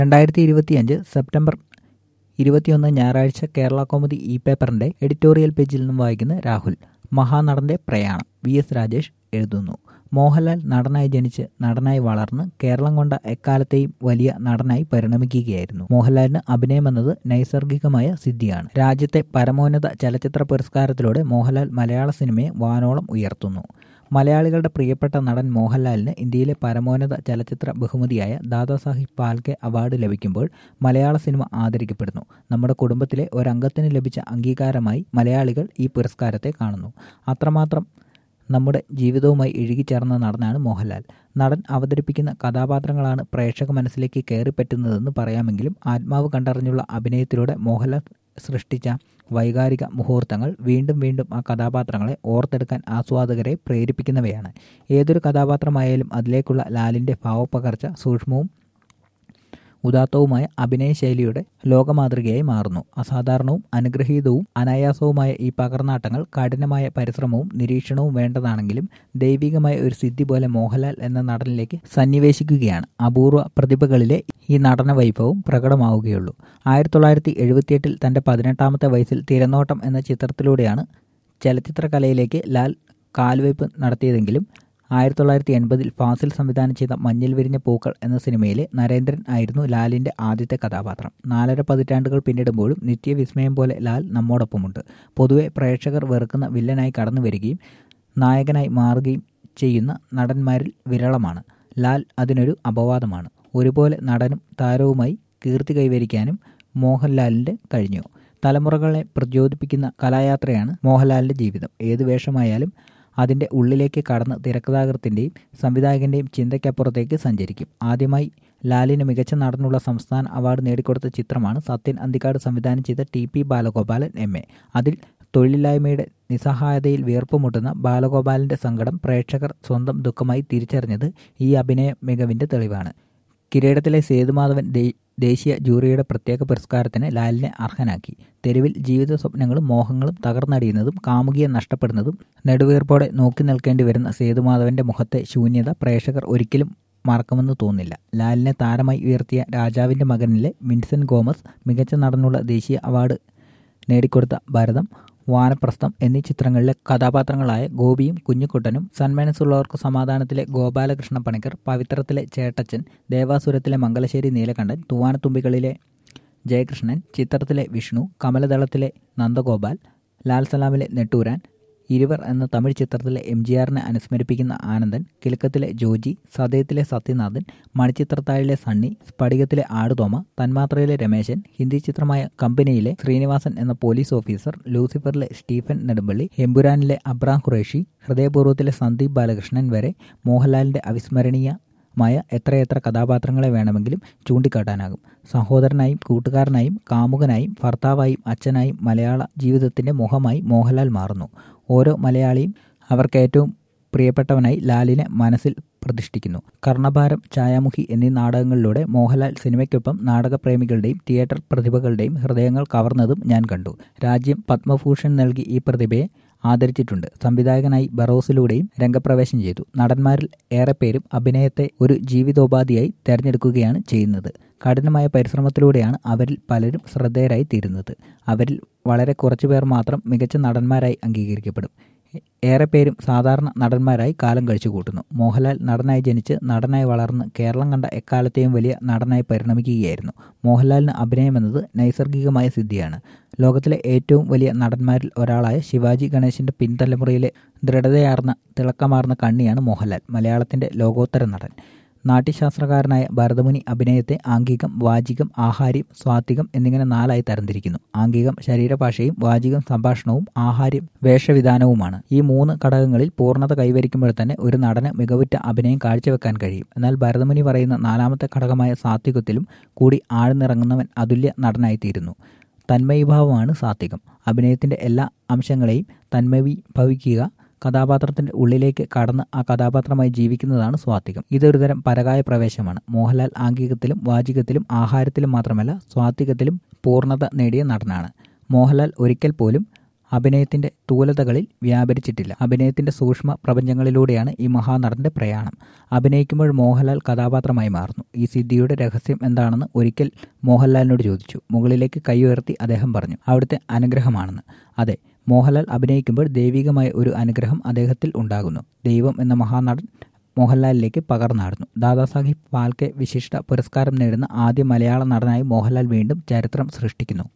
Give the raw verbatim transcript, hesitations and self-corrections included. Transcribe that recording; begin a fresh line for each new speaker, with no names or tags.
രണ്ടായിരത്തി ഇരുപത്തിയഞ്ച് സെപ്റ്റംബർ ഇരുപത്തിയൊന്ന് ഞായറാഴ്ച കേരള കൗമുദി ഇ പേപ്പറിന്റെ എഡിറ്റോറിയൽ പേജിൽ നിന്നും വായിക്കുന്ന രാഹുൽ. മഹാനടന്റെ പ്രയാണം. വി എസ് രാജേഷ് എഴുതുന്നു. മോഹൻലാൽ നടനായി ജനിച്ച് നടനായി വളർന്ന് കേരളം കൊണ്ട എക്കാലത്തെയും വലിയ നടനായി പരിണമിക്കുകയായിരുന്നു. മോഹൻലാലിന് അഭിനയമെന്നത് നൈസർഗികമായ സിദ്ധിയാണ്. രാജ്യത്തെ പരമോന്നത ചലച്ചിത്ര പുരസ്കാരത്തിലൂടെ മോഹൻലാൽ മലയാള സിനിമയെ വാനോളം ഉയർത്തുന്നു. മലയാളികളുടെ പ്രിയപ്പെട്ട നടൻ മോഹൻലാലിന് ഇന്ത്യയിലെ പരമോന്നത ചലച്ചിത്ര ബഹുമതിയായ ദാദാസാഹിബ് ഫാൽക്കെ അവാർഡ് ലഭിക്കുമ്പോൾ മലയാള സിനിമ ആദരിക്കപ്പെടുന്നു. നമ്മുടെ കുടുംബത്തിലെ ഒരംഗത്തിന് ലഭിച്ച അംഗീകാരമായി മലയാളികൾ ഈ പുരസ്കാരത്തെ കാണുന്നു. അത്രമാത്രം നമ്മുടെ ജീവിതവുമായി ഇഴുകിച്ചേർന്ന നടനാണ് മോഹൻലാൽ. നടൻ അവതരിപ്പിക്കുന്ന കഥാപാത്രങ്ങളാണ് പ്രേക്ഷക മനസ്സിലേക്ക് കയറിപ്പറ്റുന്നതെന്ന് പറയാമെങ്കിലും ആത്മാവ് കണ്ടറിഞ്ഞുള്ള അഭിനയത്തിലൂടെ മോഹൻലാൽ സൃഷ്ടിച്ച വൈകാരിക മുഹൂർത്തങ്ങൾ വീണ്ടും വീണ്ടും ആ കഥാപാത്രങ്ങളെ ഓർത്തെടുക്കാൻ ആസ്വാദകരെ പ്രേരിപ്പിക്കുന്നവയാണ്. ഏതൊരു കഥാപാത്രമായാലും അതിലേക്കുള്ള ലാലിൻ്റെ ഭാവപ്പകർച്ച സൂക്ഷ്മവും ഉദാത്തവുമായ അഭിനയശൈലിയുടെ ലോകമാതൃകയായി മാറുന്നു. അസാധാരണവും അനുഗ്രഹീതവും അനായാസവുമായ ഈ പകർന്നാട്ടങ്ങൾ കഠിനമായ പരിശ്രമവും നിരീക്ഷണവും വേണ്ടതാണെങ്കിലും ദൈവികമായ ഒരു സിദ്ധി പോലെ മോഹൻലാൽ എന്ന നടനിലേക്ക് സന്നിവേശിക്കുകയാണ്. അപൂർവ പ്രതിഭകളിലെ ഈ നടന വൈഭവം പ്രകടമാവുകയുള്ളൂ. ആയിരത്തി തൊള്ളായിരത്തി എഴുപത്തിയെട്ടിൽ തൻ്റെ പതിനെട്ടാമത്തെ വയസ്സിൽ തിരനോട്ടം എന്ന ചിത്രത്തിലൂടെയാണ് ചലച്ചിത്രകലയിലേക്ക് ലാൽ കാൽവയ്പ് നടത്തിയതെങ്കിലും ആയിരത്തി തൊള്ളായിരത്തി എൺപതിൽ ഫാസിൽ സംവിധാനം ചെയ്ത മഞ്ഞിൽ വിരിഞ്ഞ പൂക്കൾ എന്ന സിനിമയിലെ നരേന്ദ്രൻ ആയിരുന്നു ലാലിൻ്റെ ആദ്യത്തെ കഥാപാത്രം. നാലര പതിറ്റാണ്ടുകൾ പിന്നിടുമ്പോഴും നിത്യവിസ്മയം പോലെ ലാൽ നമ്മോടൊപ്പമുണ്ട്. പൊതുവെ പ്രേക്ഷകർ വെറുക്കുന്ന വില്ലനായി കടന്നു വരികയും നായകനായി മാറുകയും ചെയ്യുന്ന നടന്മാരിൽ വിരളമാണ്. ലാൽ അതിനൊരു അപവാദമാണ്. ഒരുപോലെ നടനും താരവുമായി കീർത്തി കൈവരിക്കാനും മോഹൻലാലിൻ്റെ കഴിഞ്ഞു. തലമുറകളെ പ്രചോദിപ്പിക്കുന്ന കലായാത്രയാണ് മോഹൻലാലിൻ്റെ ജീവിതം. ഏത് വേഷമായാലും അതിൻ്റെ ഉള്ളിലേക്ക് കടന്ന് തിരക്കഥാകൃത്തിൻ്റെയും സംവിധായകൻ്റെയും ചിന്തയ്ക്കപ്പുറത്തേക്ക് സഞ്ചരിക്കും. ആദ്യമായി ലാലിന് മികച്ച നടനുള്ള സംസ്ഥാന അവാർഡ് നേടിക്കൊടുത്ത ചിത്രമാണ് സത്യൻ അന്തിക്കാട് സംവിധാനം ചെയ്ത T P Balagopalan M A. അതിൽ തൊഴിലില്ലായ്മയുടെ നിസ്സഹായതയിൽ വീർപ്പുമുട്ടുന്ന ബാലഗോപാലൻ്റെ സങ്കടം പ്രേക്ഷകർ സ്വന്തം ദുഃഖമായി തിരിച്ചറിഞ്ഞത് ഈ അഭിനയ മികവിൻ്റെ തെളിവാണ്. കിരീടത്തിലെ സേതുമാധവൻ ദേശീയ ജൂറിയുടെ പ്രത്യേക പുരസ്കാരത്തിന് ലാലിനെ അർഹനാക്കി. തെരുവിൽ ജീവിത സ്വപ്നങ്ങളും മോഹങ്ങളും തകർന്നടിയുന്നതും കാമുകിയെ നഷ്ടപ്പെടുന്നതും നെടുവീർപ്പോടെ നോക്കി നിൽക്കേണ്ടി വരുന്ന സേതുമാധവന്റെ മുഖത്തെ ശൂന്യത പ്രേക്ഷകർ ഒരിക്കലും മറക്കുമെന്ന് തോന്നില്ല. ലാലിനെ താരമായി ഉയർത്തിയ രാജാവിൻ്റെ മകനിലെ വിൻസെന്റ് ഗോമസ് മികച്ച നടനുള്ള ദേശീയ അവാർഡ് നേടിക്കൊടുത്ത ഭരതം, വാനപ്രസ്ഥം എന്നീ ചിത്രങ്ങളിലെ കഥാപാത്രങ്ങളായ ഗോപിയും കുഞ്ഞിക്കുട്ടനും, സന്മനസ്സുള്ളവർക്ക് സമാധാനത്തിലെ ഗോപാലകൃഷ്ണ പണിക്കർ, പവിത്രത്തിലെ ചേട്ടച്ചൻ, ദേവാസുരത്തിലെ മംഗലശ്ശേരി നീലകണ്ഠൻ, തൂവാനത്തുമ്പികളിലെ ജയകൃഷ്ണൻ, ചിത്രത്തിലെ വിഷ്ണു, കമലദളത്തിലെ നന്ദഗോപാൽ, ലാൽ സലാമിലെ നെട്ടൂരാൻ, ഇരുവർ എന്ന തമിഴ് ചിത്രത്തിലെ എം ജി ആറിനെ അനുസ്മരിപ്പിക്കുന്ന ആനന്ദൻ, കിലുക്കത്തിലെ ജോജി, സതയത്തിലെ സത്യനാഥൻ, മണിച്ചിത്രത്താഴിലെ സണ്ണി, സ്ഫടികത്തിലെ ആടുതോമ, തന്മാത്രയിലെ രമേശൻ, ഹിന്ദി ചിത്രമായ കമ്പനിയിലെ ശ്രീനിവാസൻ എന്ന പോലീസ് ഓഫീസർ, ലൂസിഫറിലെ സ്റ്റീഫൻ നെടുമ്പള്ളി, എമ്പുരാനിലെ അബ്രാം ഖുറേഷി, ഹൃദയപൂർവ്വത്തിലെ സന്ദീപ് ബാലകൃഷ്ണൻ വരെ മോഹൻലാലിൻ്റെ അവിസ്മരണീയ മായ എത്രയെത്ര കഥാപാത്രങ്ങളെ വേണമെങ്കിലും ചൂണ്ടിക്കാട്ടാനാകും. സഹോദരനായും കൂട്ടുകാരനായും കാമുകനായും ഭർത്താവായും അച്ഛനായും മലയാള ജീവിതത്തിൻ്റെ മുഖമായി മോഹൻലാൽ മാറുന്നു. ഓരോ മലയാളിയും അവർക്ക് ഏറ്റവും പ്രിയപ്പെട്ടവനായി ലാലിനെ മനസ്സിൽ പ്രതിഷ്ഠിക്കുന്നു. കർണഭാരം, ഛായാമുഖി എന്നീ നാടകങ്ങളിലൂടെ മോഹൻലാൽ സിനിമയ്ക്കൊപ്പം നാടകപ്രേമികളുടെയും തിയേറ്റർ പ്രതിഭകളുടെയും ഹൃദയങ്ങൾ കവർന്നതും ഞാൻ കണ്ടു. രാജ്യം പത്മഭൂഷൺ നൽകി ഈ പ്രതിഭയെ ആദരിച്ചിട്ടുണ്ട്. സംവിധായകനായി ബറോസിലൂടെയും രംഗപ്രവേശം ചെയ്തു. നടന്മാരിൽ ഏറെപ്പേരും അഭിനയത്തെ ഒരു ജീവിതോപാധിയായി തെരഞ്ഞെടുക്കുകയാണ് ചെയ്യുന്നത്. കഠിനമായ പരിശ്രമത്തിലൂടെയാണ് അവരിൽ പലരും ശ്രദ്ധേയരായി തീരുന്നത്. അവരിൽ വളരെ കുറച്ചുപേർ മാത്രം മികച്ച നടന്മാരായി അംഗീകരിക്കപ്പെടും. ഏറെ പേരും സാധാരണ നടന്മാരായി കാലം കഴിച്ചു കൂട്ടുന്നു. മോഹൻലാൽ നടനായി ജനിച്ച് നടനായി വളർന്ന് കേരളം കണ്ട എക്കാലത്തെയും വലിയ നടനായി പരിണമിക്കുകയായിരുന്നു. മോഹൻലാലിന് അഭിനയമെന്നത് നൈസർഗികമായ സിദ്ധിയാണ്. ലോകത്തിലെ ഏറ്റവും വലിയ നടന്മാരിൽ ഒരാളായ ശിവാജി ഗണേശൻ്റെ പിൻതലമുറയിലെ ദൃഢതയാർന്ന തിളക്കമാർന്ന കണ്ണിയാണ് മോഹൻലാൽ. മലയാളത്തിൻ്റെ ലോകോത്തര നടൻ. നാട്യശാസ്ത്രകാരനായ ഭരതമുനി അഭിനയത്തെ ആംഗികം, വാചികം, ആഹാര്യം, സ്വാത്വികം എന്നിങ്ങനെ നാലായി തരംതിരിക്കുന്നു. ആംഗികം ശരീരഭാഷയും, വാചികം സംഭാഷണവും, ആഹാര്യം വേഷവിധാനവുമാണ്. ഈ മൂന്ന് ഘടകങ്ങളിൽ പൂർണ്ണത കൈവരിക്കുമ്പോൾ തന്നെ ഒരു നടന് മികവുറ്റ അഭിനയം കാഴ്ചവെക്കാൻ കഴിയും. എന്നാൽ ഭരതമുനി പറയുന്ന നാലാമത്തെ ഘടകമായ സാത്വികത്തിലും കൂടി ആഴ്ന്നിറങ്ങുന്നവൻ അതുല്യ നടനായിത്തീരുന്നു. തന്മയീഭാവമാണ് സാത്വികം. അഭിനയത്തിൻ്റെ എല്ലാ അംശങ്ങളെയും തന്മയീഭവിക്കുക, കഥാപാത്രത്തിൻ്റെ ഉള്ളിലേക്ക് കടന്ന് ആ കഥാപാത്രമായി ജീവിക്കുന്നതാണ് സ്വാത്വികം. ഇതൊരുതരം പരകായ പ്രവേശമാണ്. മോഹൻലാൽ ആംഗികത്തിലും വാചികത്തിലും ആഹാരത്തിലും മാത്രമല്ല സ്വാത്വികത്തിലും പൂർണ്ണത നേടിയ നടനാണ്. മോഹൻലാൽ ഒരിക്കൽ പോലും അഭിനയത്തിന്റെ സ്ഥൂലതകളിൽ വ്യാപരിച്ചിട്ടില്ല. അഭിനയത്തിന്റെ സൂക്ഷ്മ പ്രപഞ്ചങ്ങളിലൂടെയാണ് ഈ മഹാനടന്റെ പ്രയാണം. അഭിനയിക്കുമ്പോൾ മോഹൻലാൽ കഥാപാത്രമായി മാറുന്നു. ഈ സിദ്ധിയുടെ രഹസ്യം എന്താണെന്ന് ഒരിക്കൽ മോഹൻലാലിനോട് ചോദിച്ചു. മുകളിലേക്ക് കൈ ഉയർത്തി അദ്ദേഹം പറഞ്ഞു, അവിടുത്തെ അനുഗ്രഹമാണെന്ന്. അതെ, മോഹൻലാൽ അഭിനയിക്കുമ്പോൾ ദൈവികമായ ഒരു അനുഗ്രഹം അദ്ദേഹത്തിൽ ഉണ്ടാകുന്നു. ദൈവം എന്ന മഹാനടൻ മോഹൻലാലിലേക്ക് പകർന്നാടുന്നു. ദാദാസാഹിബ് ഫാൽക്കെ വിശിഷ്ട പുരസ്കാരം നേടുന്ന ആദ്യ മലയാള നടനായി മോഹൻലാൽ വീണ്ടും ചരിത്രം സൃഷ്ടിക്കുന്നു.